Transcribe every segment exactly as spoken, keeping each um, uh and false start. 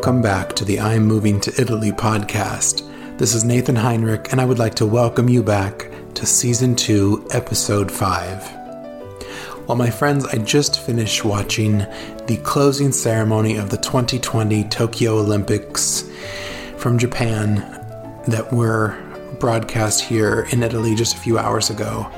welcome back to the I'm Moving to Italy podcast. This is Nathan Heinrich, and I would like to welcome you back to Season two, Episode five. Well, my friends, I just finished watching the closing ceremony of the twenty twenty Tokyo Olympics from Japan that were broadcast here in Italy just a few hours ago.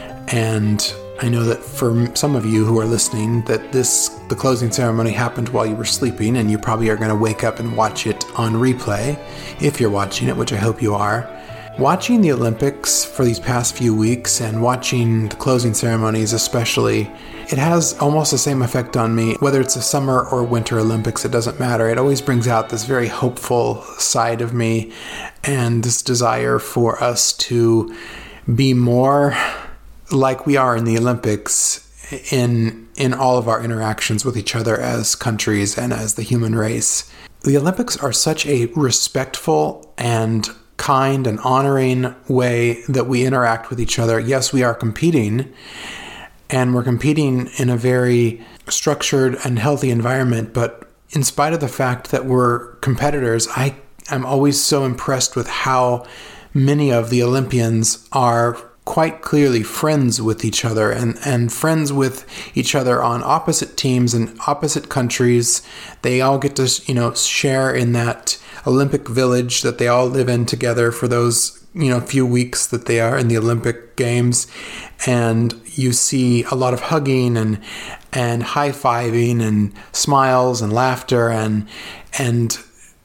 And I know that for some of you who are listening, that this the closing ceremony happened while you were sleeping, and you probably are going to wake up and watch it on replay, if you're watching it, which I hope you are. Watching the Olympics for these past few weeks, and watching the closing ceremonies especially, it has almost the same effect on me. Whether it's a summer or winter Olympics, it doesn't matter. It always brings out this very hopeful side of me, and this desire for us to be more like we are in the Olympics in in all of our interactions with each other as countries and as the human race. The Olympics are such a respectful and kind and honoring way that we interact with each other. Yes, we are competing, and we're competing in a very structured and healthy environment, but in spite of the fact that we're competitors, I am always so impressed with how many of the Olympians are quite clearly friends with each other and, and friends with each other on opposite teams and opposite countries. They all get to, you know, share in that Olympic village that they all live in together for those, you know, few weeks that they are in the Olympic Games. And you see a lot of hugging and and high-fiving and smiles and laughter and and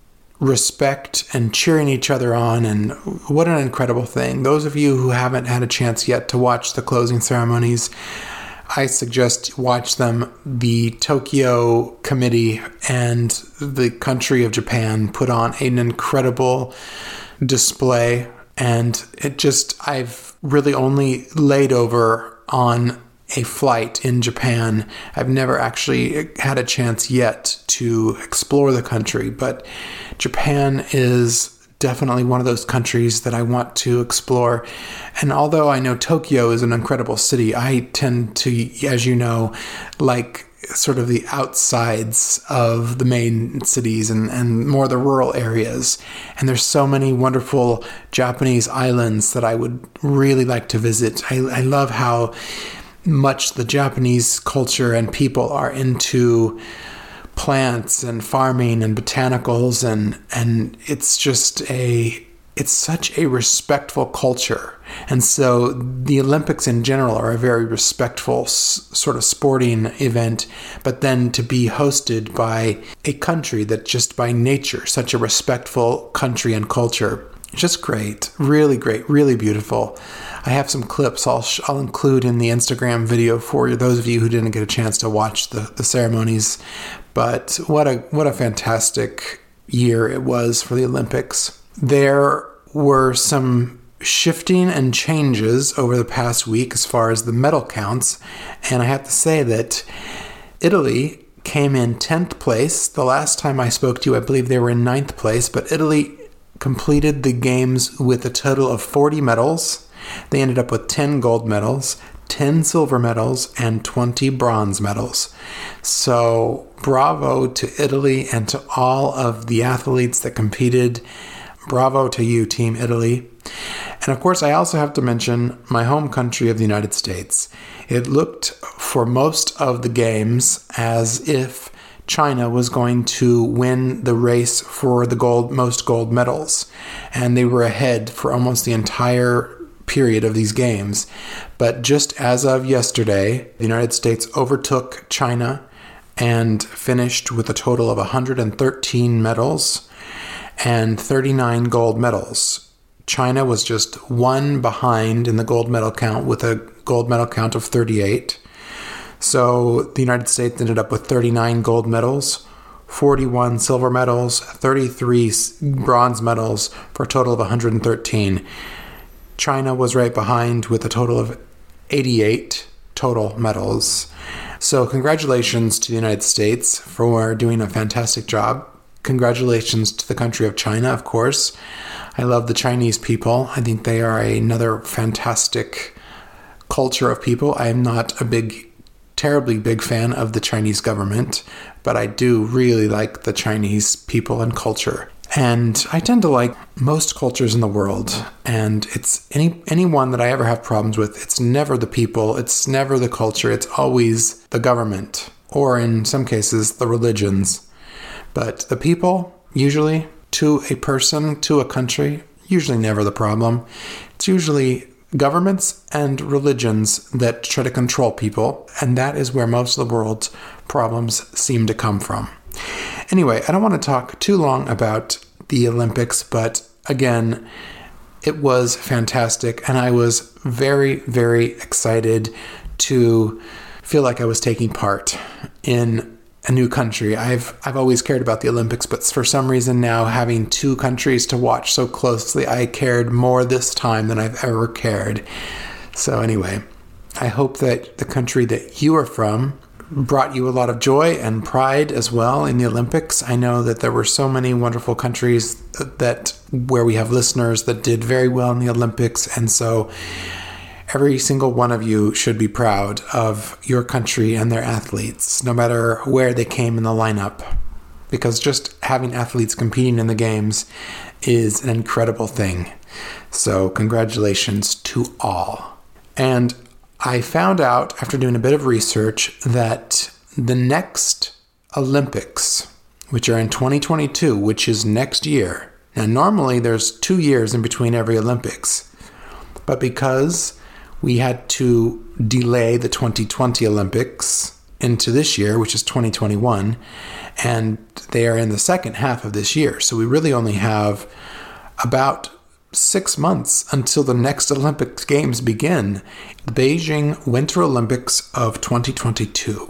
respect and cheering each other on, and what an incredible thing. Those of you who haven't had a chance yet to watch the closing ceremonies, I suggest watch them. The Tokyo Committee and the country of Japan put on an incredible display, and it just, I've really only laid over on a flight in Japan. I've never actually had a chance yet to explore the country, but Japan is definitely one of those countries that I want to explore. And although I know Tokyo is an incredible city, I tend to, as you know, like sort of the outsides of the main cities and, and more the rural areas. And there's so many wonderful Japanese islands that I would really like to visit. I, I love how much the Japanese culture and people are into plants and farming and botanicals, and and it's just a it's such a respectful culture. And so the Olympics in general are a very respectful s- sort of sporting event, but then to be hosted by a country that just by nature, such a respectful country and culture, just great, really great, really beautiful. I have some clips I'll sh- I'll include in the Instagram video for those of you who didn't get a chance to watch the, the ceremonies. But what a what a fantastic year it was for the Olympics. There were some shifting and changes over the past week as far as the medal counts, and I have to say that Italy came in tenth place. The last time I spoke to you, I believe they were in ninth place, but Italy completed the games with a total of forty medals. They ended up with ten gold medals, ten silver medals, and twenty bronze medals. So bravo to Italy and to all of the athletes that competed. Bravo to you, Team Italy. And of course, I also have to mention my home country of the United States. It looked for most of the games as if China was going to win the race for the gold, most gold medals. And they were ahead for almost the entire period of these games. But just as of yesterday, the United States overtook China and finished with a total of one hundred thirteen medals and thirty-nine gold medals. China was just one behind in the gold medal count with a gold medal count of thirty-eight. So the United States ended up with thirty-nine gold medals, forty-one silver medals, thirty-three bronze medals for a total of one hundred thirteen. China was right behind with a total of eighty-eight total medals. So congratulations to the United States for doing a fantastic job. Congratulations to the country of China, of course. I love the Chinese people. I think they are another fantastic culture of people. I am not a big, terribly big fan of the Chinese government, but I do really like the Chinese people and culture. And I tend to like most cultures in the world, and it's any anyone that I ever have problems with, it's never the people, it's never the culture, it's always the government, or in some cases, the religions. But the people, usually, to a person, to a country, usually never the problem. It's usually governments and religions that try to control people, and that is where most of the world's problems seem to come from. Anyway, I don't want to talk too long about the Olympics, but again, it was fantastic, and I was very, very excited to feel like I was taking part in a new country. I've I've always cared about the Olympics, but for some reason now, having two countries to watch so closely, I cared more this time than I've ever cared. So anyway, I hope that the country that you are from brought you a lot of joy and pride as well in the Olympics. I know that there were so many wonderful countries that where we have listeners that did very well in the Olympics, and so every single one of you should be proud of your country and their athletes, no matter where they came in the lineup, because just having athletes competing in the games is an incredible thing. So congratulations to all. And I found out after doing a bit of research that the next Olympics, which are in twenty twenty-two, which is next year. Now, normally there's two years in between every Olympics, but because we had to delay the twenty twenty Olympics into this year, which is twenty twenty-one, and they are in the second half of this year. So we really only have about six months until the next Olympic Games begin, the Beijing Winter Olympics of twenty twenty-two.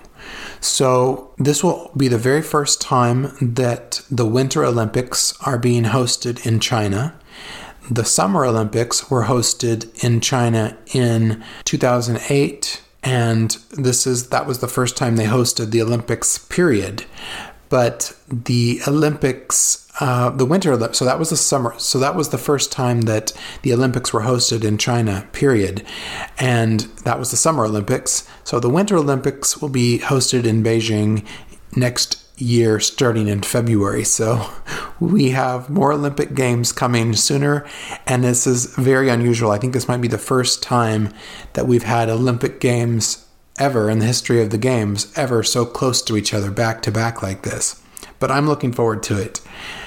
So this will be the very first time that the Winter Olympics are being hosted in China. The Summer Olympics were hosted in China in two thousand eight, and this is that was the first time they hosted the Olympics, period. But the Olympics, uh, the Winter Olympics, so that was the summer, so that was the first time that the Olympics were hosted in China, period. And that was the Summer Olympics. So the Winter Olympics will be hosted in Beijing next year, starting in February. So we have more Olympic Games coming sooner, and this is very unusual. I think this might be the first time that we've had Olympic Games ever in the history of the games, ever so close to each other, back to back like this. But I'm looking forward to it.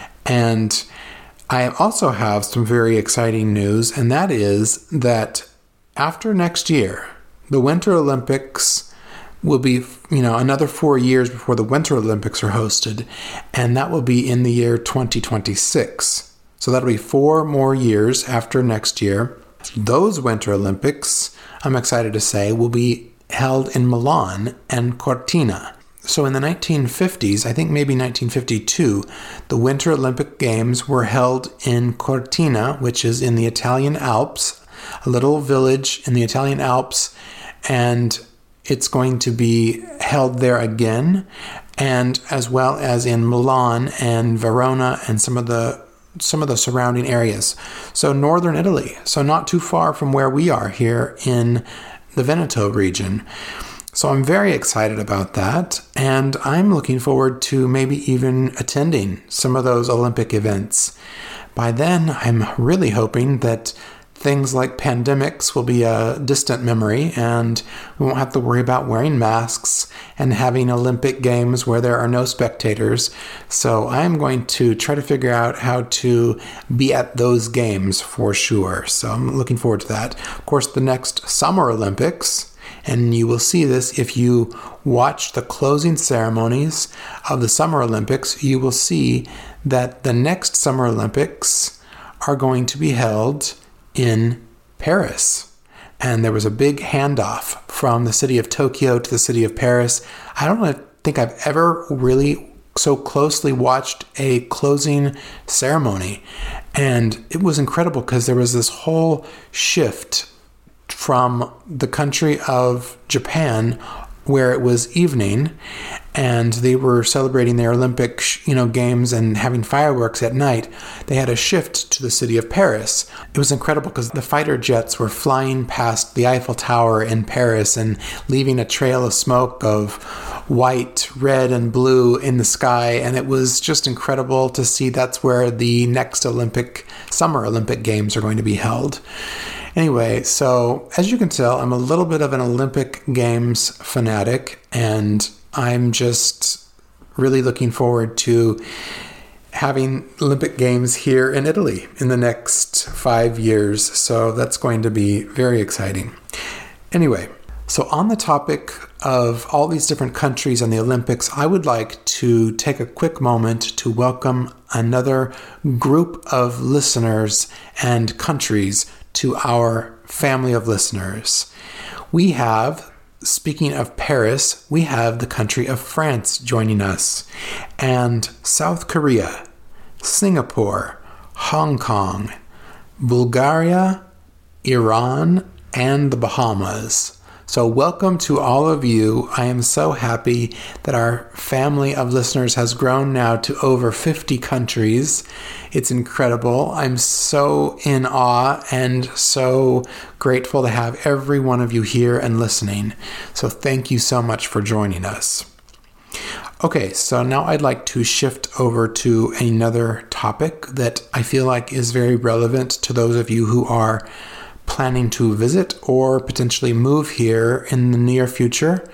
And I also have some very exciting news, and that is that after next year, the Winter Olympics will be, you know, another four years before the Winter Olympics are hosted, and that will be in the year twenty twenty-six. So that'll be four more years after next year. Those Winter Olympics, I'm excited to say, will be held in Milan and Cortina. So in the nineteen fifties, I think maybe nineteen fifty-two, the Winter Olympic Games were held in Cortina, which is in the Italian Alps, a little village in the Italian Alps, and it's going to be held there again, and as well as in Milan and Verona and some of the some of the surrounding areas. So northern Italy, so not too far from where we are here in the Veneto region. So I'm very excited about that, and I'm looking forward to maybe even attending some of those Olympic events. By then, I'm really hoping that things like pandemics will be a distant memory, and we won't have to worry about wearing masks and having Olympic Games where there are no spectators. So I'm going to try to figure out how to be at those games for sure. So I'm looking forward to that. Of course, the next Summer Olympics, and you will see this if you watch the closing ceremonies of the Summer Olympics, you will see that the next Summer Olympics are going to be held in Paris. And there was a big handoff from the city of Tokyo to the city of Paris. I don't think I've ever really so closely watched a closing ceremony. And it was incredible because there was this whole shift from the country of Japan where it was evening and they were celebrating their Olympic, you know, games and having fireworks at night, they had a shift to the city of Paris. It was incredible because the fighter jets were flying past the Eiffel Tower in Paris and leaving a trail of smoke of white, red, and blue in the sky. And it was just incredible to see that's where the next Olympic, Summer Olympic Games are going to be held. Anyway, so as you can tell, I'm a little bit of an Olympic Games fanatic, and I'm just really looking forward to having Olympic Games here in Italy in the next five years. So that's going to be very exciting. Anyway, so on the topic of all these different countries and the Olympics, I would like to take a quick moment to welcome another group of listeners and countries to our family of listeners. We have, speaking of Paris, we have the country of France joining us, and South Korea, Singapore, Hong Kong, Bulgaria, Iran, and the Bahamas. So welcome to all of you. I am so happy that our family of listeners has grown now to over fifty countries. It's incredible. I'm so in awe and so grateful to have every one of you here and listening. So thank you so much for joining us. Okay, so now I'd like to shift over to another topic that I feel like is very relevant to those of you who are planning to visit or potentially move here in the near future.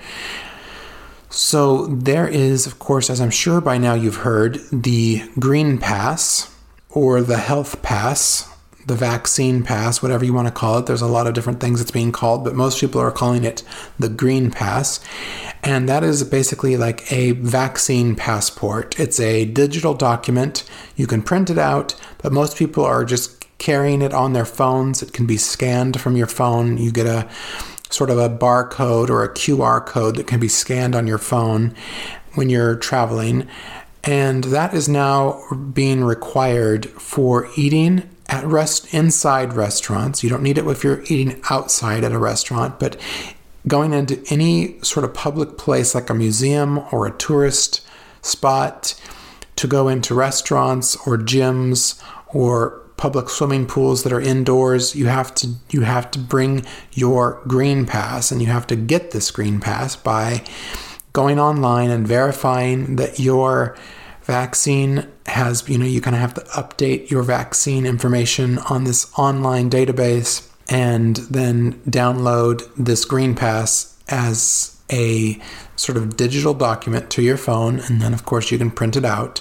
So there is, of course, as I'm sure by now you've heard, the Green Pass or the Health Pass, the Vaccine Pass, whatever you want to call it. There's a lot of different things it's being called, but most people are calling it the Green Pass. And that is basically like a vaccine passport. It's a digital document. You can print it out, but most people are just carrying it on their phones. It can be scanned from your phone. You get a sort of a barcode or a Q R code that can be scanned on your phone when you're traveling. And that is now being required for eating at rest inside restaurants. You don't need it if you're eating outside at a restaurant, but going into any sort of public place like a museum or a tourist spot, to go into restaurants or gyms or public swimming pools that are indoors, you have to you have to bring your Green Pass, and you have to get this Green Pass by going online and verifying that your vaccine has, you know, you kind of have to update your vaccine information on this online database and then download this Green Pass as a sort of digital document to your phone, and then of course you can print it out.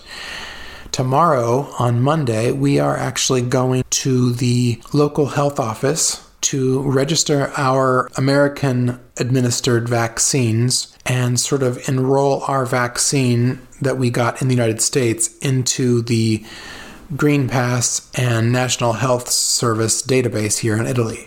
Tomorrow, on Monday, we are actually going to the local health office to register our American-administered vaccines and sort of enroll our vaccine that we got in the United States into the Green Pass and National Health Service database here in Italy.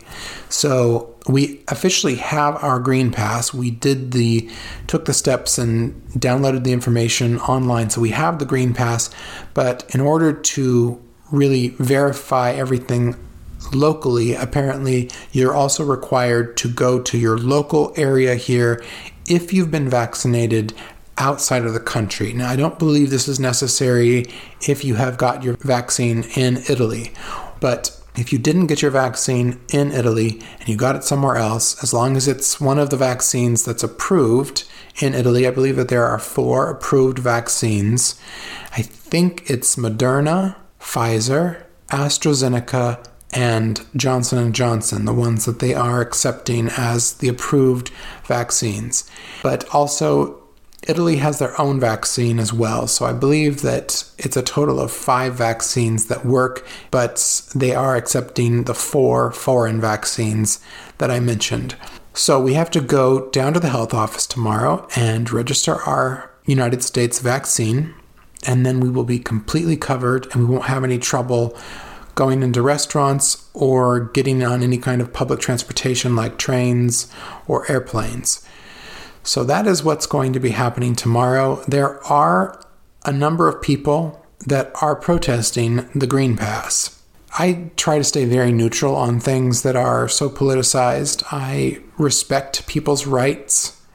So we officially have our Green Pass. We did the, took the steps and downloaded the information online. So we have the Green Pass, but in order to really verify everything locally, apparently you're also required to go to your local area here if you've been vaccinated outside of the country. Now, I don't believe this is necessary if you have got your vaccine in Italy, but if you didn't get your vaccine in Italy and you got it somewhere else, as long as it's one of the vaccines that's approved in Italy, I believe that there are four approved vaccines. I think it's Moderna, Pfizer, AstraZeneca, and Johnson and Johnson, the ones that they are accepting as the approved vaccines. But also, Italy has their own vaccine as well. So I believe that it's a total of five vaccines that work, but they are accepting the four foreign vaccines that I mentioned. So we have to go down to the health office tomorrow and register our United States vaccine, and then we will be completely covered and we won't have any trouble going into restaurants or getting on any kind of public transportation like trains or airplanes. So that is what's going to be happening tomorrow. There are a number of people that are protesting the Green Pass. I try to stay very neutral on things that are so politicized. I respect people's rights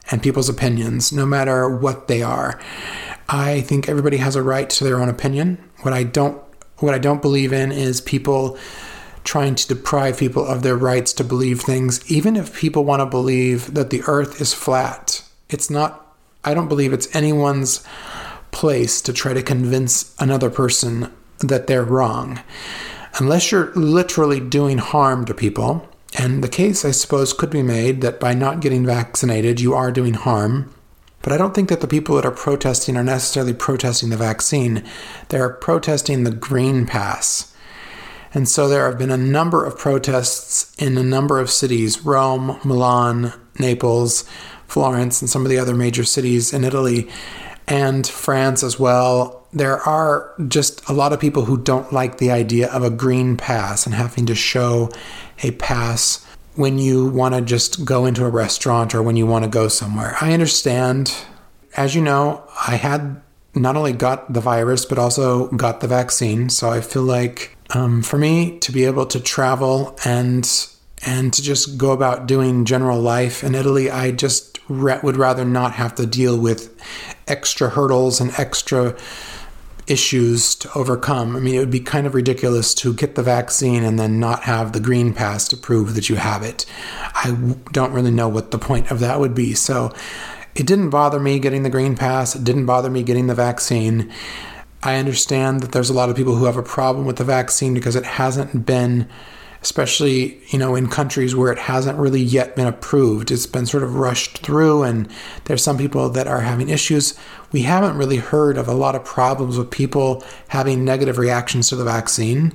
and people's opinions, no matter what they are. I think everybody has a right to their own opinion. What I don't, what I don't believe in is people trying to deprive people of their rights to believe things. Even if people want to believe that the earth is flat, it's not, I don't believe it's anyone's place to try to convince another person that they're wrong. Unless you're literally doing harm to people, and the case, I suppose, could be made that by not getting vaccinated, you are doing harm. But I don't think that the people that are protesting are necessarily protesting the vaccine. They're protesting the green pass. And so there have been a number of protests in a number of cities, Rome, Milan, Naples, Florence, and some of the other major cities in Italy, and France as well. There are just a lot of people who don't like the idea of a green pass and having to show a pass when you want to just go into a restaurant or when you want to go somewhere. I understand. As you know, I had not only got the virus, but also got the vaccine. So I feel like um, for me to be able to travel and and to just go about doing general life in Italy, I just re- would rather not have to deal with extra hurdles and extra issues to overcome. I mean, it would be kind of ridiculous to get the vaccine and then not have the green pass to prove that you have it. I don't really know what the point of that would be. So it didn't bother me getting the green pass. It didn't bother me getting the vaccine. I understand that there's a lot of people who have a problem with the vaccine because it hasn't been, especially, you know, in countries where it hasn't really yet been approved. It's been sort of rushed through, and there's some people that are having issues. We haven't really heard of a lot of problems with people having negative reactions to the vaccine.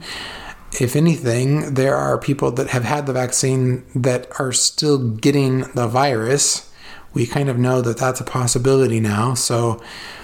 If anything, there are people that have had the vaccine that are still getting the virus. We kind of know that that's a possibility now. So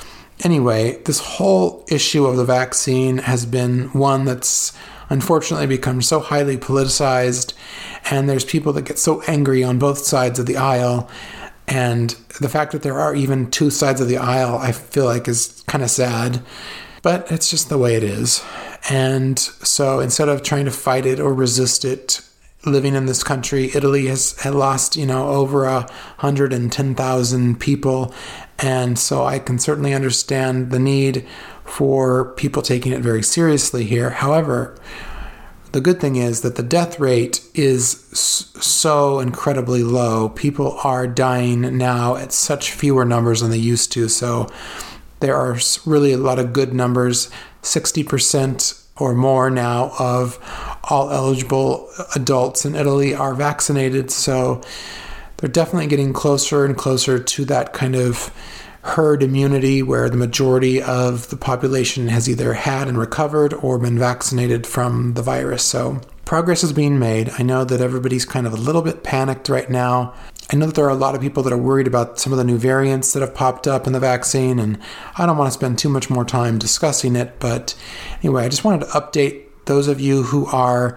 anyway, this whole issue of the vaccine has been one that's unfortunately become so highly politicized, and there's people that get so angry on both sides of the aisle. And the fact that there are even two sides of the aisle, I feel like is kind of sad, but it's just the way it is. And so instead of trying to fight it or resist it, living in this country, Italy has had lost, you know, over a hundred and ten thousand people. And so I can certainly understand the need for people taking it very seriously here. However, the good thing is that the death rate is so incredibly low. People are dying now at such fewer numbers than they used to. So there are really a lot of good numbers. sixty percent or more now of all eligible adults in Italy are vaccinated. So they're definitely getting closer and closer to that kind of herd immunity where the majority of the population has either had and recovered or been vaccinated from the virus. So progress is being made. I know that everybody's kind of a little bit panicked right now. I know that there are a lot of people that are worried about some of the new variants that have popped up in the vaccine, and I don't want to spend too much more time discussing it. But anyway, I just wanted to update those of you who are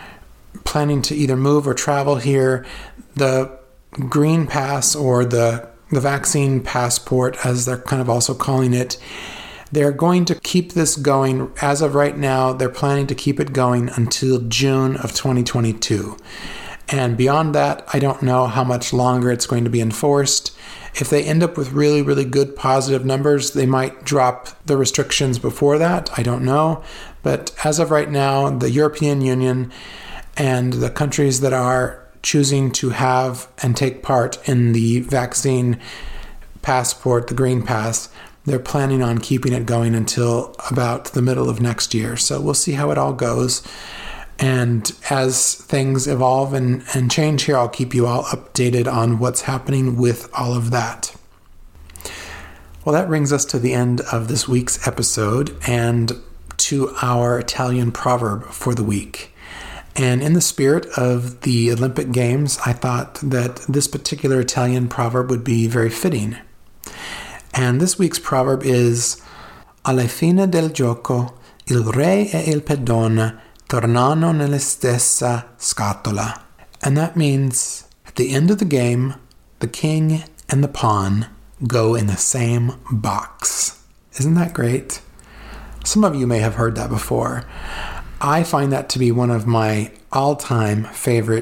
planning to either move or travel here. The Green Pass, or the the vaccine passport, as they're kind of also calling it, they're going to keep this going. As of right now, they're planning to keep it going until June of twenty twenty-two. And beyond that, I don't know how much longer it's going to be enforced. If they end up with really, really good positive numbers, they might drop the restrictions before that. I don't know. But as of right now, the European Union and the countries that are choosing to have and take part in the vaccine passport, the Green Pass, they're planning on keeping it going until about the middle of next year. So we'll see how it all goes. And as things evolve and, and change here, I'll keep you all updated on what's happening with all of that. Well, that brings us to the end of this week's episode and to our Italian proverb for the week. And in the spirit of the Olympic Games, I thought that this particular Italian proverb would be very fitting. And this week's proverb is: alla fine del gioco, il re e il pedone tornano nella stessa scatola. And that means, at the end of the game, the king and the pawn go in the same box. Isn't that great? Some of you may have heard that before. I find that to be one of my all-time favorite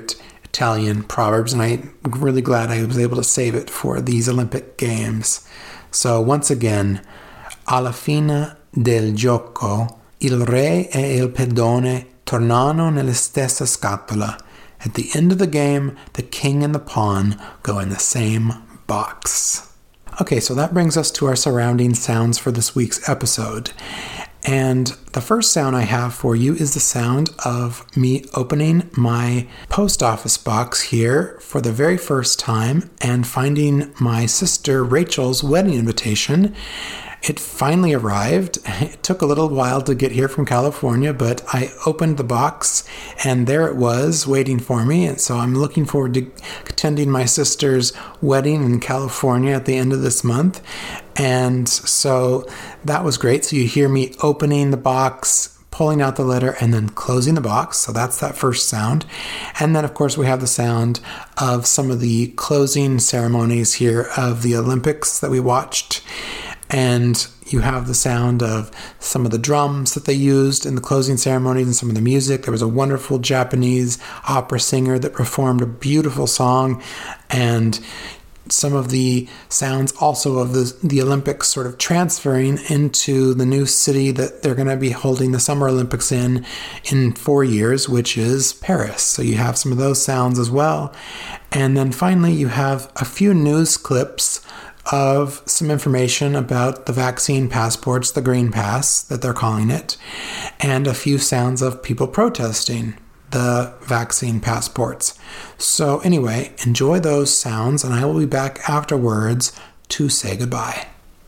Italian proverbs, and I'm really glad I was able to save it for these Olympic Games. So once again, alla fine del gioco, il re e il pedone tornano nella stessa scatola. At the end of the game, the king and the pawn go in the same box. Okay, so that brings us to our surrounding sounds for this week's episode. And the first sound I have for you is the sound of me opening my post office box here for the very first time and finding my sister Rachel's wedding invitation. It finally arrived. It took a little while to get here from California, but I opened the box and there it was waiting for me. And so I'm looking forward to attending my sister's wedding in California at the end of this month. And so that was great. So you hear me opening the box, pulling out the letter, and then closing the box. So that's that first sound. And then, of course, we have the sound of some of the closing ceremonies here of the Olympics that we watched. And you have the sound of some of the drums that they used in the closing ceremonies and some of the music. There was a wonderful Japanese opera singer that performed a beautiful song, and some of the sounds also of the, the Olympics sort of transferring into the new city that they're going to be holding the Summer Olympics in in four years, which is Paris. So you have some of those sounds as well. And then finally, you have a few news clips of some information about the vaccine passports, the Green Pass that they're calling it, and a few sounds of people protesting the vaccine passports. So anyway, enjoy those sounds, and I will be back afterwards to say goodbye.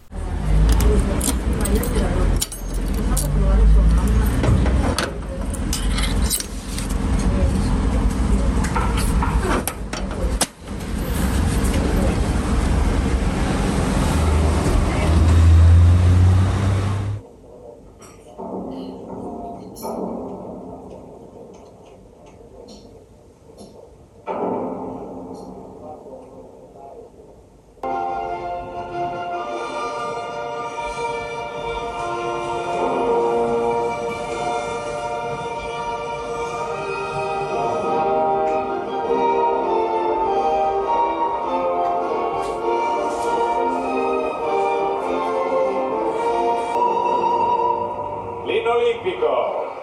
Olimpico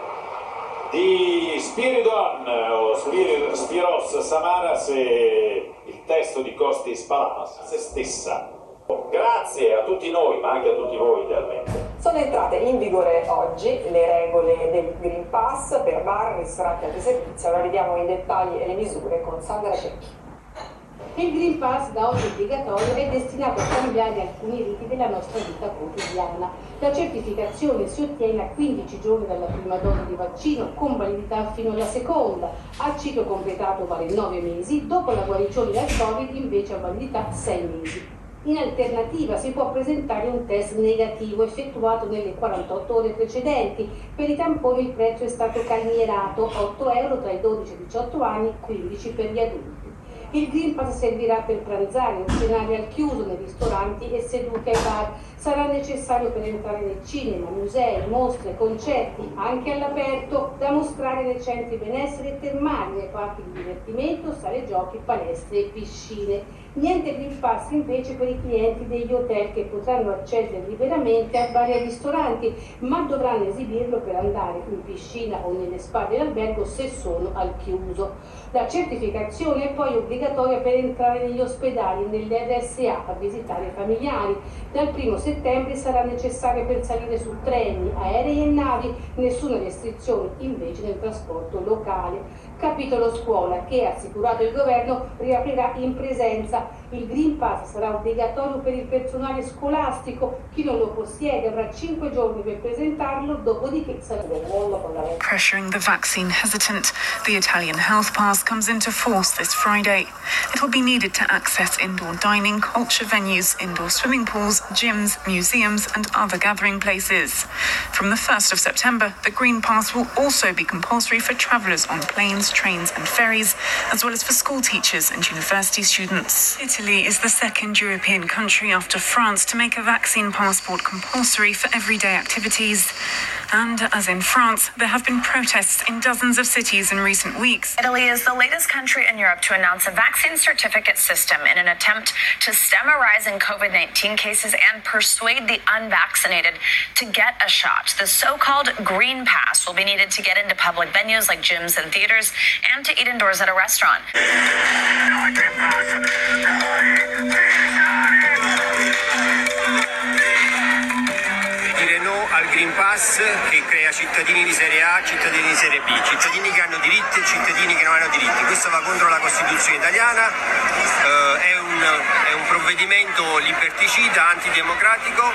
di Spiridon o Spiros Samaras e il testo di Costi Spalamas, se stessa. Grazie a tutti noi, ma anche a tutti voi idealmente. Sono entrate in vigore oggi le regole del Green Pass per bar, ristoranti e altri servizi. Ora vediamo i dettagli e le misure con Sandra Cecchi. Il Green Pass da oggi obbligatorio è destinato a cambiare alcuni riti della nostra vita quotidiana. La certificazione si ottiene a quindici giorni dalla prima dose di vaccino con validità fino alla seconda. Al ciclo completato vale nove mesi, dopo la guarigione dal Covid invece ha validità sei mesi. In alternativa si può presentare un test negativo effettuato nelle quarantotto ore precedenti. Per i tamponi il prezzo è stato calmierato, otto euro tra i dodici e i diciotto anni, quindici per gli adulti. Il Green Pass servirà per pranzare o cenare al chiuso nei ristoranti e seduti ai bar. Sarà necessario per entrare nel cinema, musei, mostre, concerti, anche all'aperto, da mostrare nei centri benessere e termali, nei parchi di divertimento, sale giochi, palestre e piscine. Niente Green Pass invece per i clienti degli hotel che potranno accedere liberamente a vari ristoranti, ma dovranno esibirlo per andare in piscina o nelle spa dell'albergo se sono al chiuso. La certificazione è poi obbligatoria per entrare negli ospedali e nelle R S A a visitare i familiari. Dal primo settembre sarà necessaria per salire su treni, aerei e navi, nessuna restrizione invece nel trasporto locale. Capitolo scuola che, assicurato il governo, riaprirà in presenza. Il Green Pass sarà obbligatorio per il personale scolastico. Chi non lo possiede avrà cinque giorni per presentarlo, dopodiché sarà del mondo con la legge. Pressuring the vaccine hesitant, the Italian health pass comes into force this Friday. It will be needed to access indoor dining, culture venues, indoor swimming pools, gyms, museums and other gathering places. From the first of September, the Green Pass will also be compulsory for travellers on planes, trains and ferries, as well as for school teachers and university students. Italy is the second European country after France to make a vaccine passport compulsory for everyday activities. And as in France, there have been protests in dozens of cities in recent weeks. Italy is the latest country in Europe to announce a vaccine certificate system in an attempt to stem a rise in covid nineteen cases and persuade the unvaccinated to get a shot. The so-called Green Pass will be needed to get into public venues like gyms and theaters and to eat indoors at a restaurant. Dire no al Green Pass che crea cittadini di serie A, cittadini di serie B, cittadini che hanno diritti e cittadini che non hanno diritti. Questo va contro la Costituzione italiana, eh, è, un, è un provvedimento liberticida, antidemocratico.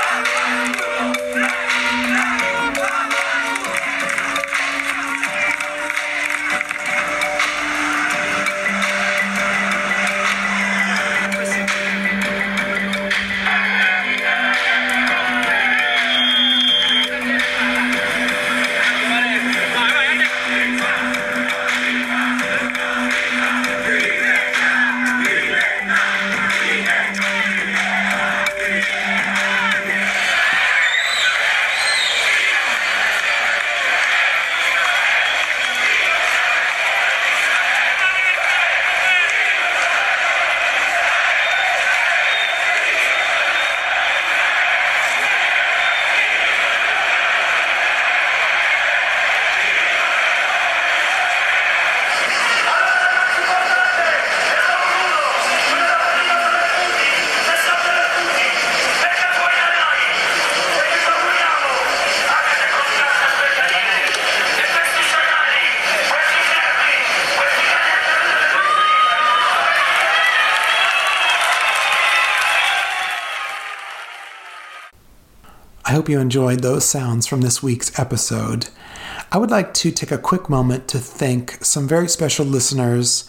I hope you enjoyed those sounds from this week's episode. I would like to take a quick moment to thank some very special listeners,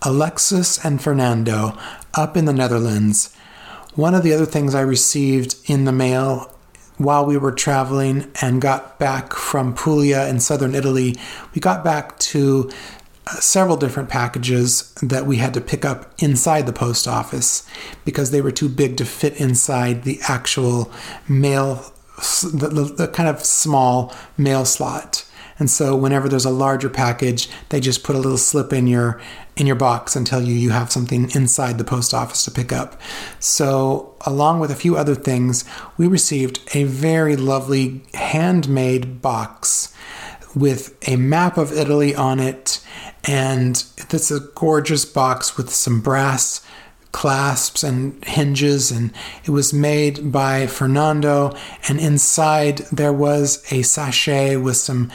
Alexis and Fernando, up in the Netherlands. One of the other things I received in the mail while we were traveling and got back from Puglia in southern Italy, we got back to several different packages that we had to pick up inside the post office because they were too big to fit inside the actual mail, the, the, the kind of small mail slot. And so whenever there's a larger package, they just put a little slip in your in your box and tell you you have something inside the post office to pick up. So along with a few other things, we received a very lovely handmade box with a map of Italy on it. And it's a gorgeous box with some brass clasps and hinges, and it was made by Fernando, and inside there was a sachet with some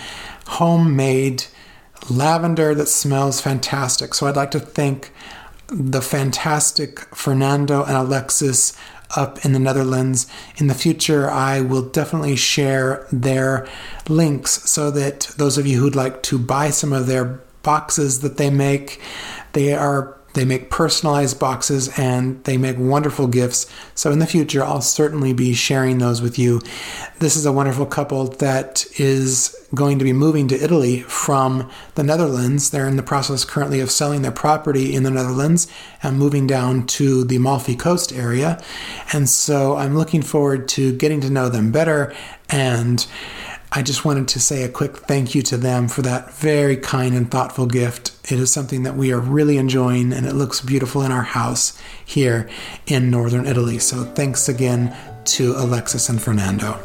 homemade lavender that smells fantastic. So I'd like to thank the fantastic Fernando and Alexis up in the Netherlands. In the future, I will definitely share their links so that those of you who'd like to buy some of their boxes that they make, they are They make personalized boxes and they make wonderful gifts. So in the future, I'll certainly be sharing those with you. This is a wonderful couple that is going to be moving to Italy from the Netherlands. They're in the process currently of selling their property in the Netherlands and moving down to the Amalfi Coast area. And so I'm looking forward to getting to know them better, and I just wanted to say a quick thank you to them for that very kind and thoughtful gift. It is something that we are really enjoying, and it looks beautiful in our house here in northern Italy. So thanks again to Alexis and Fernando.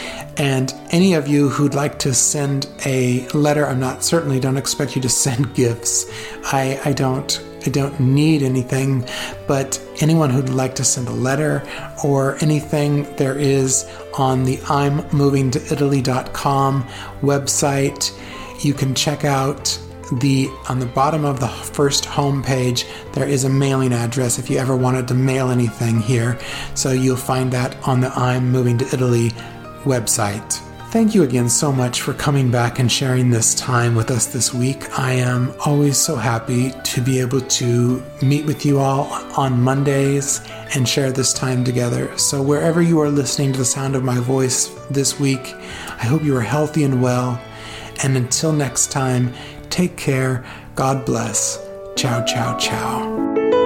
And any of you who'd like to send a letter, I'm not certainly don't expect you to send gifts. I, I don't I don't need anything, but anyone who'd like to send a letter or anything, there is on the I'm moving to italy dot com website. You can check out the on the bottom of the first homepage, there is a mailing address if you ever wanted to mail anything here. So you'll find that on the I'm Moving to Italy website. Thank you again so much for coming back and sharing this time with us this week. I am always so happy to be able to meet with you all on Mondays and share this time together. So wherever you are listening to the sound of my voice this week, I hope you are healthy and well. And until next time, take care. God bless. Ciao, ciao, ciao.